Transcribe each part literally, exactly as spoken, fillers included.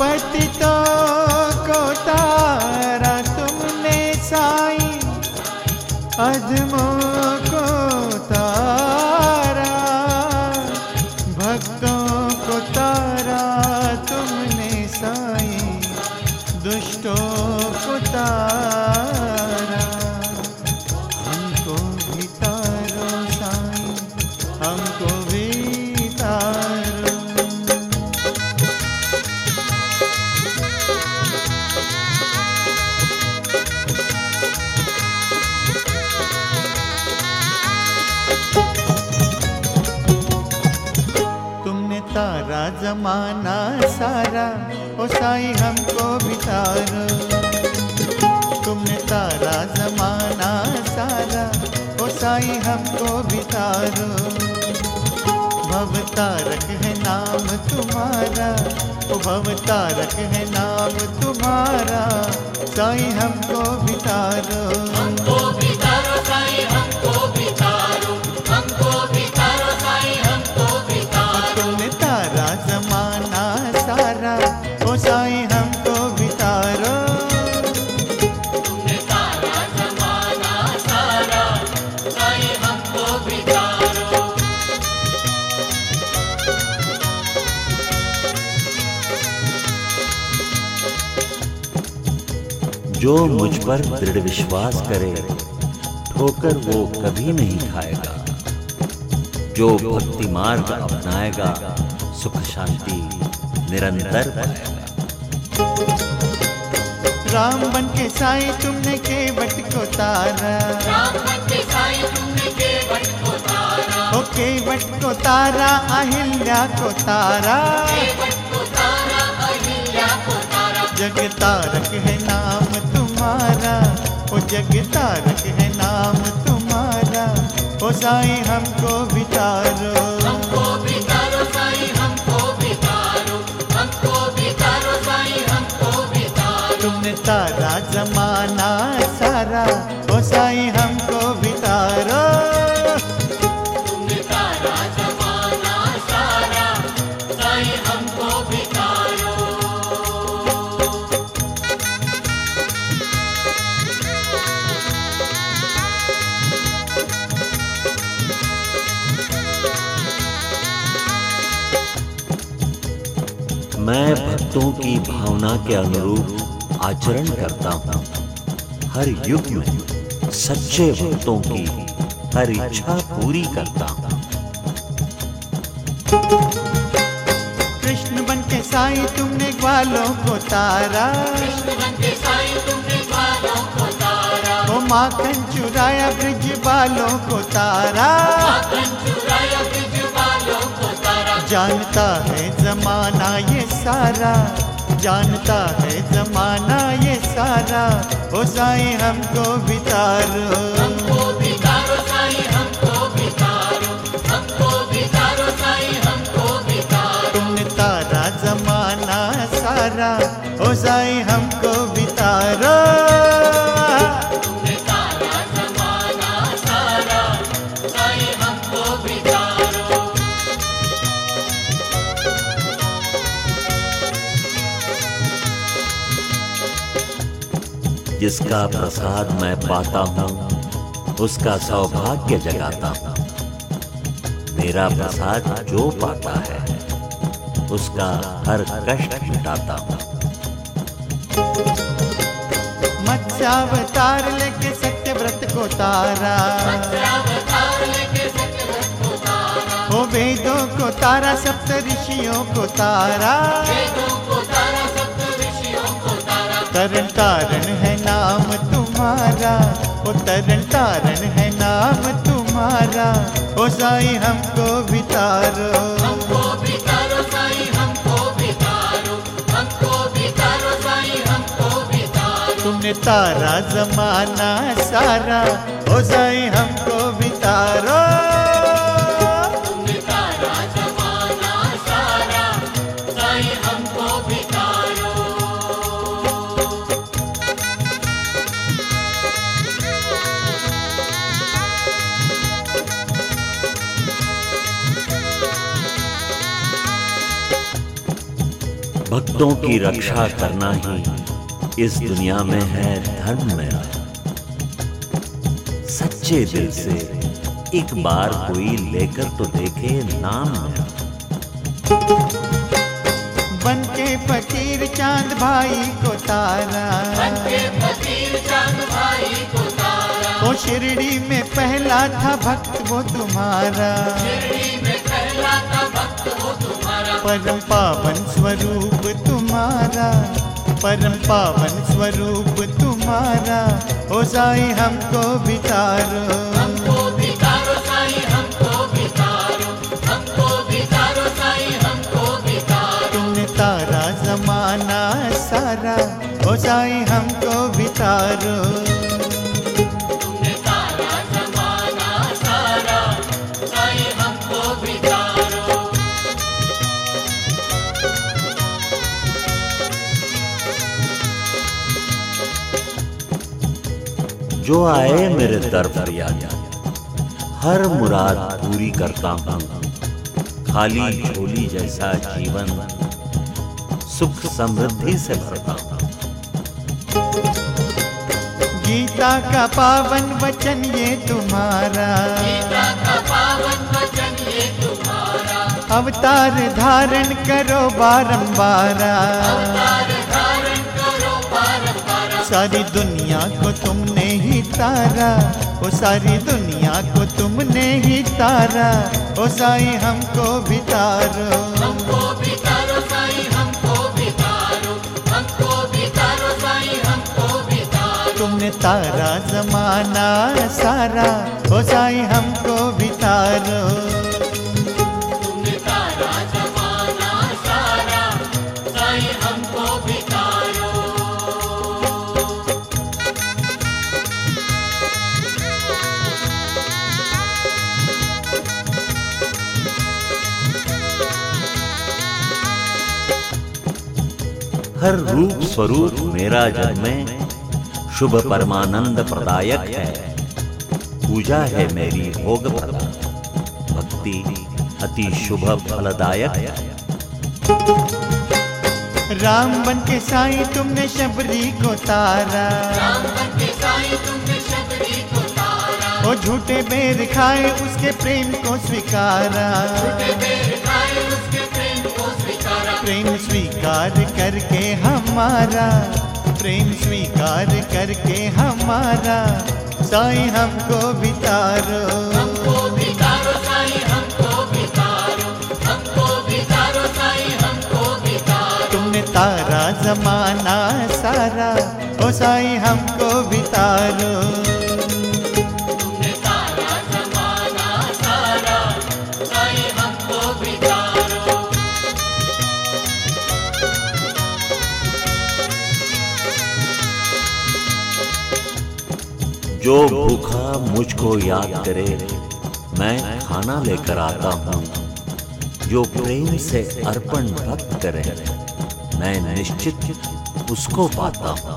पतितों को तारा तुमने साईं, अधमों को तारा, भक्तों को तारा तुमने साईं, दुष्टों को तारा। हमको भी तारो साईं, हमको भी तारो। तारा जमाना सारा, ओ साईं हमको भी तारो। तुमने तारा जमाना सारा, ओ साईं हमको भी तारो। भव तारक है नाम तुम्हारा, ओ भव तारक है नाम तुम्हारा, साईं हमको भी तारो। हमको भी तारो साईं, हमको भी तारो, हमको भी तारो साईं, हमको भी तारो। तुमने तारा जमाना सारा, ओ साईं हमको भी तारो। तुमने तारा जमाना सारा, साईं हमको भी तारो। जो मुझ पर दृढ़ विश्वास करे, ठोकर वो कभी नहीं खाएगा। जो भक्ति मार्ग अपनाएगा, सुख शांति निरंतर पाएगा। राम बन के साईं तुमने केवट को तारा, राम बन के साईं तुमने केवट को तारा, ओ केवट को तारा, अहिल्या को तारा। केवट को तारा, अहिल्या को तारा। जग तारक है नाम तुम्हारा, ओ जग तारक है नाम तुम्हारा, ओ साईं हमको भी तारो। हमको भी तारो साईं, हमको भी तारो, हमको भी तारो साईं, हमको भी तारो। तुमने तारा जमाना सारा, ओ साईं हमको भी तारो। तुमने तारा जमाना सारा, साईं हमको भी तारो। मैं भक्तों की भावना के अनुरूप आचरण करता हूँ। हर युग में सच्चे भक्तों की हर इच्छा पूरी करता हूँ। कृष्ण बन के साईं तुमने ग्वालों को तारा, कृष्ण बन के साईं तुमने ग्वालों को तारा, ओ माखन चुराया ब्रिज बालों को तारा। माखन चुराया ब्रिज बालों को तारा। जानता है जमाना ये सारा, जानता है जमाना ये सारा, ओ साईं हमको भी तारो। हमको भी तारो साईं, हमको भी तारो, हमको भी तारो साईं, हमको भी तारो। तुमने तारा जमाना सारा, ओ साईं हमको भी तारो। तुमने तारा जमाना सारा, साईं हमको भी तारो। जिसका प्रसाद मैं पाता हूँ, उसका सौभाग्य जगाता हूँ। मेरा प्रसाद जो पाता है, उसका हर कष्ट मिटाता हूँ। मत्स्यावतार लेके सत्यव्रत को तारा, अवतार लेके सत्यव्रत को तारा, ओ वेदों को तारा, सप्त ऋषियों को तारा। वेदों को तारा, सप्त ऋषियों को तारा। तरन तारण है नाम तुम्हारा, ओ तरन तारण है नाम तुम्हारा, ओ साईं हमको भी तारो। हमको भी तारो साईं, हमको भी तारो, हमको भी तारो साईं, हमको भी तारो। तुमने तारा जमाना सारा, ओ साईं हमको भी तारो। तुमने तारा जमाना सारा, साईं हमको भी तारो। भक्तों की रक्षा करना ही इस दुनिया में है धर्म मेरा। सच्चे दिल से एक बार कोई लेकर तो देखे नाम मेरा। बन के फकीर चांद भाई को तारा, बन के फकीर चांद भाई को तारा, वो शिरडी में पहला था भक्त वो तुम्हारा, शिरडी में पहला था भक्त वो तुम्हारा, परम पावन स्वरूप तुम्हारा, परम पावन स्वरूप तुम्हारा। ओ साईं हमको बितारो, हमको बितारो साईं हमको बितारो, हमको बितारो साईं हमको बितारो। तुमने तारा जमाना सारा, ओ साईं हमको बितारो। तुमने तारा जमाना सारा, साईं हमको बितारो। जो आए मेरे दर फरियाद, हर मुराद पूरी करता हूँ। खाली झोली जैसा जीवन सुख समृद्धि से भरता हूँ। गीता का पावन वचन ये तुम्हारा, गीता का पावन वचन ये तुम्हारा, अवतार धारण करो बारंबार, अवतार धारण करो बारंबार। सारी दुनिया को तुमने ही तारा, ओ सारी दुनिया को तुमने ही तारा। ओ साईं हमको बितारो, हमको बितारो साईं हमको बितारो, हमको बितारो साईं हमको बितारो। तुमने तारा जमाना सारा, ओ साईं हमको बितारो। तुमने तारा जमाना सारा, साईं हमको बितारो। हर रूप स्वरूप मेरा जग में शुभ परमानंद प्रदायक है। पूजा है मेरी भोग प्रदा, भक्ति अति शुभ फलदायक है। राम बन के साईं तुमने शबरी को तारा, राम बन के साईं तुमने शबरी को तारा, ओ झूठे बेर खाए उसके प्रेम को स्वीकारा, झूठे बेर खाए उसके प्रेम को स्वीकारा। प्रेम स्वीकार करके हमारा, प्रेम स्वीकार करके हमारा। साईं हमको बितारो, हमको बितारो साईं हमको बितारो, हमको बितारो साईं हमको बितारो। तुमने तारा जमाना सारा, ओ साईं हमको बितारो। तुमने तारा जमाना सारा, साईं हमको बितारो। जो भूखा मुझको याद करे मैं खाना लेकर आता हूँ। जो प्रेम से अर्पण भक्त करे मैं निश्चित उसको पाता हूँ।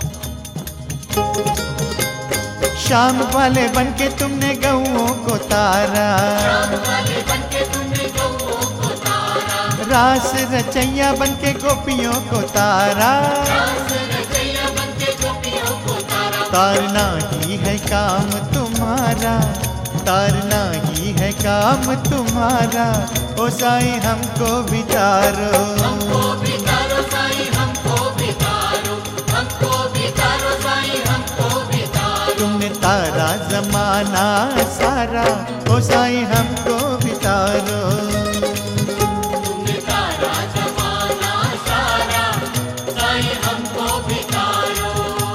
शाम वाले बन के तुमने गऊओं को तारा, राम वाले बन के तुमने गौओं को तारा, रास रचैया बन के गोपियों को तारा। रास रचैया बन के गोपियों को तारा। तारना ही है काम तुम्हारा, तारना ही है काम तुम्हारा। ओ साईं हमको बितारो, हमको बितारो साईं हमको बितारो, हमको बितारो साईं हमको बितारो। तुमने तारा जमाना सारा, ओ साईं हमको बितारो। तुमने तारा जमाना सारा, साईं हमको बितारो।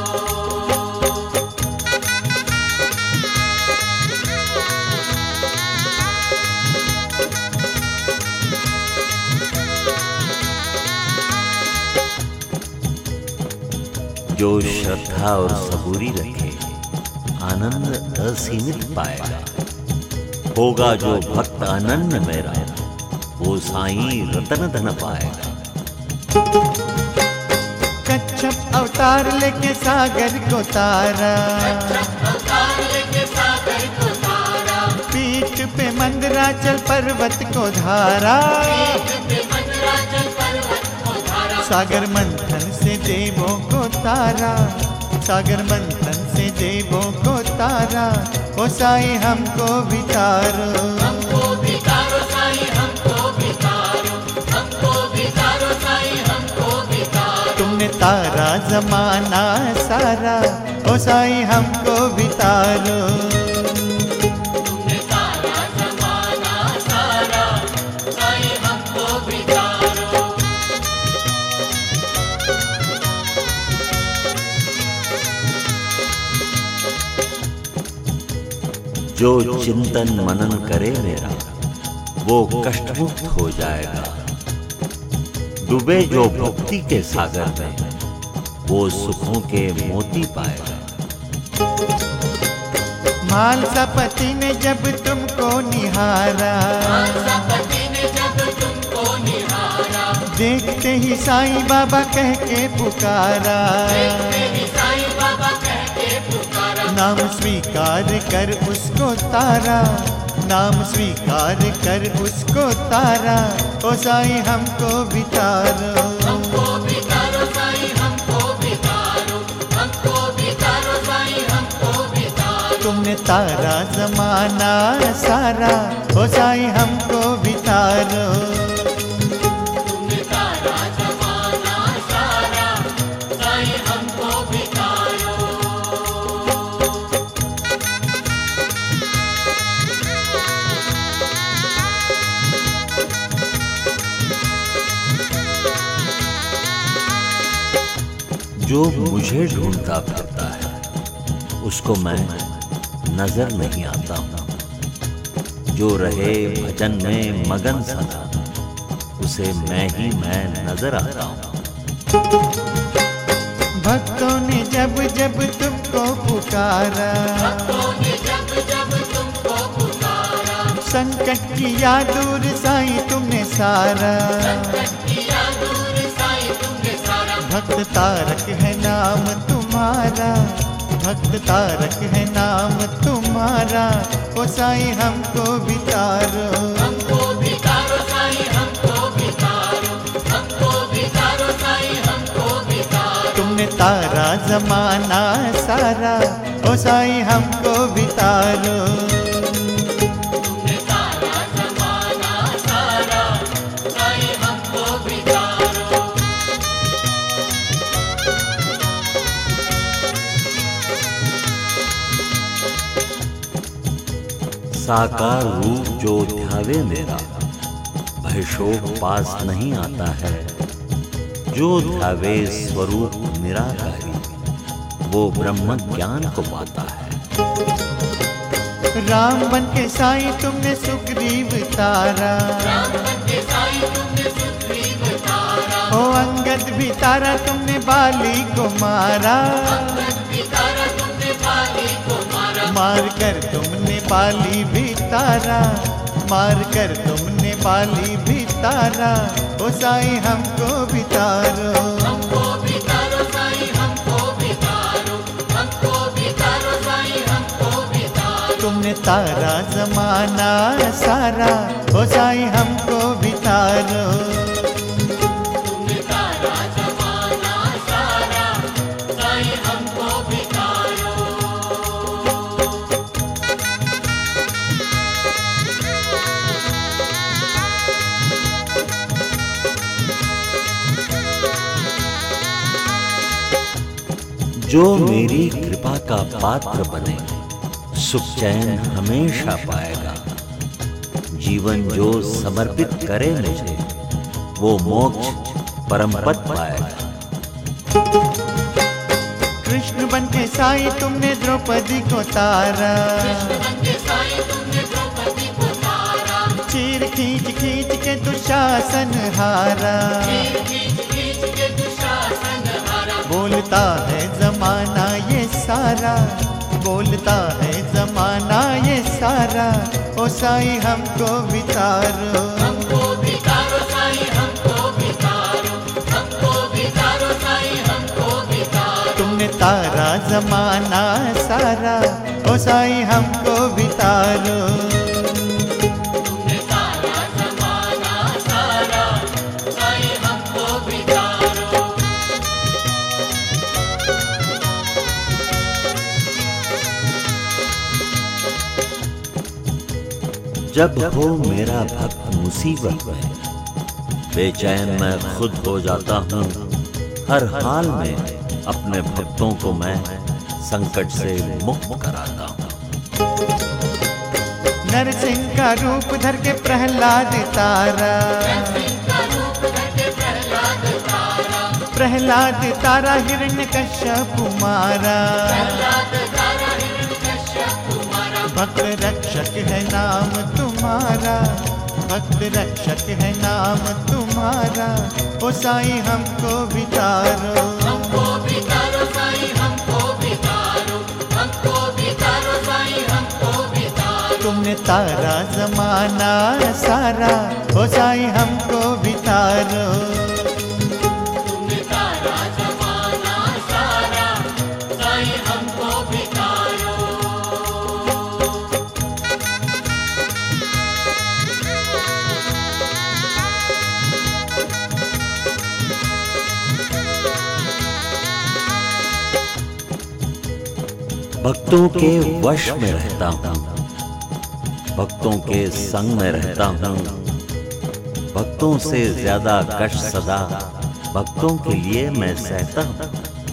जो श्रद्धा और सबूरी रखे आनंद असीमित पाएगा। होगा जो भक्त अनन्य मेरा वो साईं रतन धन पाएगा। कच्छप अवतार लेके सागर को तारा, अवतार लेके सागर को तारा, पीठ पे मंदराचल पर्वत को धारा। पीठ पे मंदराचल पर्वत को धारा। सागर मंथन से देवों को तारा, सागर मंथन से देवों को तारा, ओ साईं हमको भी तारो, हमको भी तारो साईं हमको भी तारो, हमको भी तारो साईं हमको भी तारो। तुमने तारा जमाना सारा, ओ साईं हमको भी तारो। तुमने तारा जमाना सारा, साईं हमको भी तारो। जो चिंतन मनन करे मेरा, वो कष्ट मुक्त हो जाएगा। डूबे जो भक्ति के सागर में, वो सुखों के मोती पाएगा। मालसा पति ने जब तुमको निहारा, मालसा पति ने जब तुमको निहारा, देखते ही साईं बाबा कह के पुकारा, देखते ही साईं बाबा कह के पुकारा। नाम स्वीकार कर उसको तारा, नाम स्वीकार कर उसको तारा, ओ साईं हमको भी तारो, हमको भी तारो साईं हमको भी तारो, हमको भी तारो साईं हमको भी तारो। तुमने तारा जमाना सारा, ओ साईं हमको भी तारो। तुमने तारा जमाना सारा, साईं हमको भी तारो। जो मुझे ढूंढता फिरता है, उसको मैं नजर नहीं आता हूँ। जो रहे भजन में मगन सदा, उसे मैं ही मैं नजर आता हूँ। भक्तों ने जब जब तुमको पुकारा, भक्तों ने जब जब तुमको पुकारा, संकट किया दूर साईं तुमने सारा, संकट किया दूर साईं तुमने सारा। भक्त तारक है नाम तुम्हारा, भक्त तारक है नाम तुम्हारा, ओ साईं हमको भी तारो, हमको भी तारो साईं हमको भी तारो, हमको भी तारो साईं हमको भी तारो। तुमने तारा जमाना सारा, ओ साईं हमको भी तारो। तुमने तारा जमाना सारा, साईं हमको भी तारो। साकार रूप जो ध्यावे मेरा, भय शोक पास नहीं आता है। जो ध्यावे स्वरूप निराकारी, वो ब्रह्म ज्ञान को पाता है। राम बन के साईं तुमने सुग्रीव तारा, राम बन के साईं तुमने सुग्रीव तारा, ओ अंगद भी तारा तुमने बाली को मारा, अंगद भी तारा तुमने बाली को मारा। मार कर तुमने बाली भी तारा, मार कर तुमने बाली भी तारा, ओ साईं हमको भी तारो, हमको भी तारो साईं हमको भी तारो, हमको भी तारो साईं हमको भी तारो। तुमने तारा जमाना सारा, ओ साईं हमको भी तारो। तुमने तारा जमाना सारा, साईं हमको भी तारो। जो मेरी कृपा का पात्र बने, सुख चैन हमेशा पाएगा। जीवन जो समर्पित करे मुझे, वो मोक्ष परम पद पाएगा। कृष्ण बन के साईं तुमने द्रौपदी को तारा, कृष्ण बन के साईं तुमने द्रौपदी को तारा, चीर खींच खींच के दुशासन हारा, खींच खींच खींच के दुशासन हारा। बोलता है जमाना ये सारा, बोलता है जमाना ये सारा, ओ साईं हमको भी तारो, हमको भी तारो साईं हमको भी तारो, हमको भी तारो साईं हमको भी तारो। तुमने तारा जमाना सारा, ओ साईं हमको भी तारो। तुमने तारा जमाना सारा, साईं हमको भी तारो। जब हो मेरा भक्त मुसीबत में, बेचैन मैं खुद हो जाता हूँ। हर हाल में अपने भक्तों को मैं संकट से मुक्त कराता हूँ। नरसिंह का रूप धर के प्रहलाद तारा, प्रहलाद तारा हिरण्यकश्यप मारा। भक्त रक्षक है नाम तुम्हारा, भक्त रक्षक है नाम तुम्हारा। ओ साईं हमको बितारो, हमको बितारो साईं, हमको बितारो, हमको बितारो साईं, हमको बितारो। तुमने तारा जमाना सारा, ओ साईं हमको बितारो। तुमने तारा जमाना सारा, साईं हमको बितारो। भक्तों के वश में रहता हूँ, भक्तों के संग में रहता हूँ। भक्तों से ज्यादा कष्ट सदा भक्तों के लिए मैं सहता हूँ।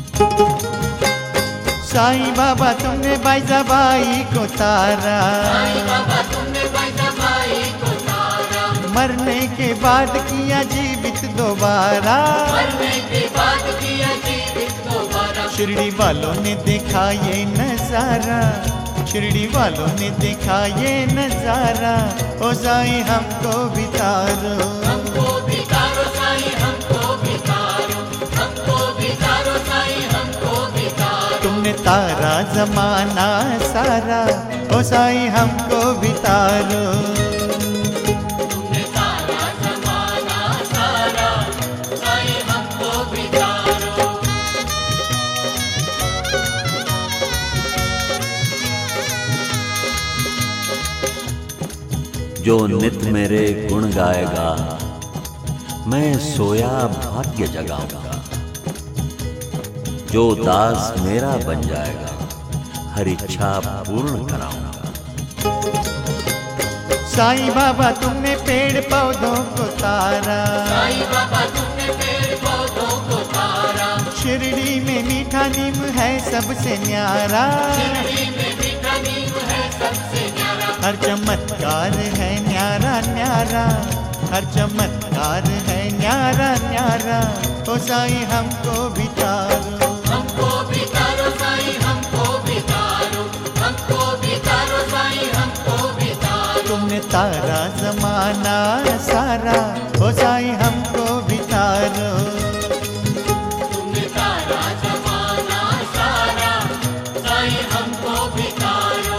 साईं बाबा तुमने बाईजाबाई को तारा, साईं बाबा तुमने बाईजाबाई को तारा। मरने के बाद किया जीवित दोबारा, मरने के बाद किया जीवित दोबारा। शिरडी वालों ने देखा ये नजारा, शिरडी वालों ने देखा ये नजारा। ओ साईं हमको बितारो, हमको बितारो साईं, हमको बितारो, हमको बितारो साईं, हमको बितारो। तुमने तारा जमाना सारा, ओ साईं हमको बितारो। तुमने तारा जमाना सारा, साईं हमको बितारो। जो नित मेरे गुण गाएगा, मैं सोया भाग्य जगाऊंगा। जो दास मेरा बन जाएगा, हर इच्छा पूर्ण कराऊंगा। साईं बाबा तुमने पेड़ पौधों को तारा, साईं बाबा तुमने पेड़ पौधों को तारा। शिरडी में मीठा नीम है सबसे न्यारा, शिरडी में मीठा नीम है सबसे न्यारा। हर चमत्कार है न्यारा न्यारा, हर चमत्कार है न्यारा न्यारा। ओ साईं हमको बितारो, हमको बितारो साईं, हमको बितारो, हमको बितारो साईं, हमको बितारो। तुमने तारा जमाना सारा, ओ साईं हमको बितारो। तुमने तारा जमाना सारा, साईं हमको बितारो।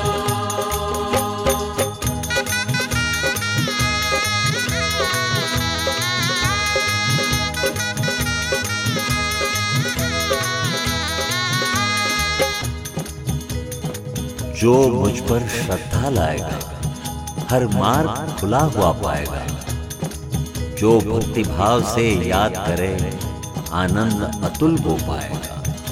जो मुझ पर श्रद्धा लाएगा, हर मार्ग खुला हुआ पाएगा। जो भक्ति भाव से याद करे, आनंद अतुल हो पाएगा।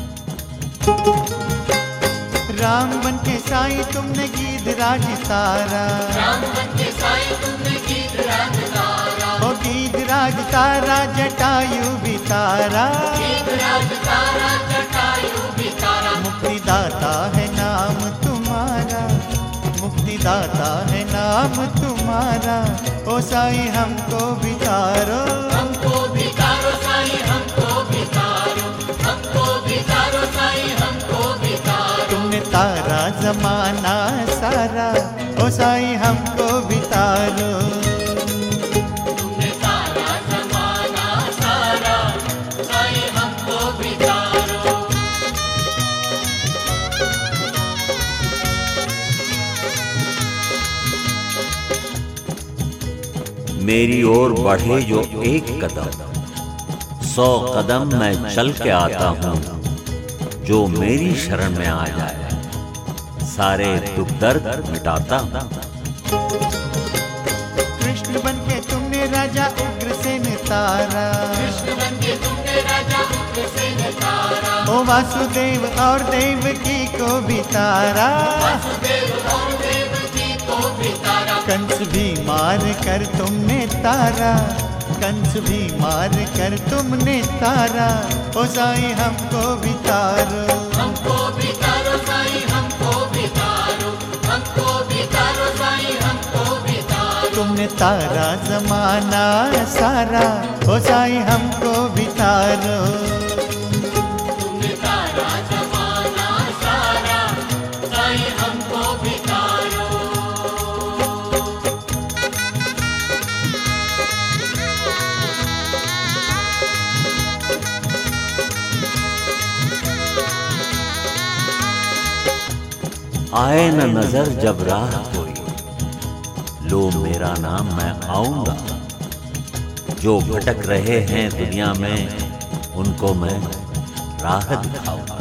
राम बन के साईं तुमने गीधराज तारा, राम बन के साईं तुमने गीधराज तारा। ओ गीधराज तारा जटायु भी तारा। गीधराज तारा जटायु भी तारा। मुक्तिदाता है नाम तुम्हारा, मुक्तिदाता है नाम तुम्हारा। ओ साईं हमको बितारो, हमको बितारो साईं, हमको बितारो, हमको बितारो साईं, हमको बितारो। तुमने तारा जमाना सारा, ओ साईं हमको बितारो। तुमने तारा जमाना सारा, साईं हमको बितारो। मेरी ओर बढ़े जो एक कदम, सौ कदम मैं चल के आता हूँ। जो मेरी शरण में आ जाए, सारे दुख दर्द मिटाता हूँ। कृष्ण बन के तुमने राजा उग्रसेन तारा, कृष्ण बन के तुमने राजा उग्रसेन तारा। ओ वासुदेव और देवकी को भी तारा। वासुदेव और देवकी को भी तारा, कंस भी मार कर तुमने तारा, कंस भी मार कर तुमने तारा, ओ साईं हमको भी तारो, हमको भी तारो साईं हमको भी तारो, हमको भी तारो साईं हमको भी तारो। तुमने तारा जमाना सारा, ओ साईं हमको भी तारो, तुमने तारा जमाना सारा, साईं हमको भी तारो। आए न नजर जब राह कोई, लो मेरा नाम मैं आऊंगा। जो भटक रहे हैं दुनिया में, उनको मैं राह दिखाऊंगा।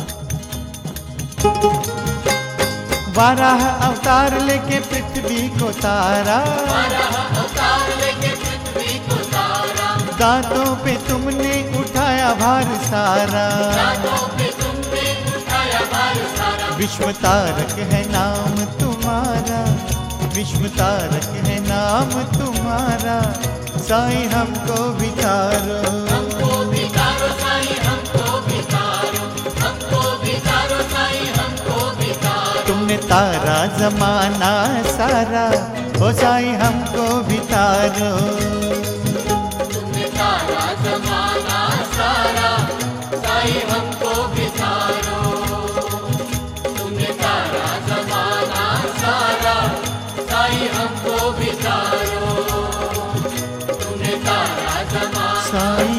बारह अवतार लेके पृथ्वी को तारा, बारह अवतार लेके पृथ्वी को तारा, दांतों पे तुमने उठाया भार सारा, रातों पे तुमने उठाया भार सारा। विश्व तारक है नाम तुम्हारा, विश्व तारक है नाम तुम्हारा, साईं हमको भी तारो, हमको भी तारो साईं हमको भी तारो, हमको भी तारो साईं हमको भी तारो। तुमने तारा जमाना सारा, ओ साईं हमको भी तारो, तुमने तारा जमाना सारा, साईं हमको भी तारो। तुमने तारा जमाना सारा, साईं हमको भी तारो। तुमने तारा जमाना साईं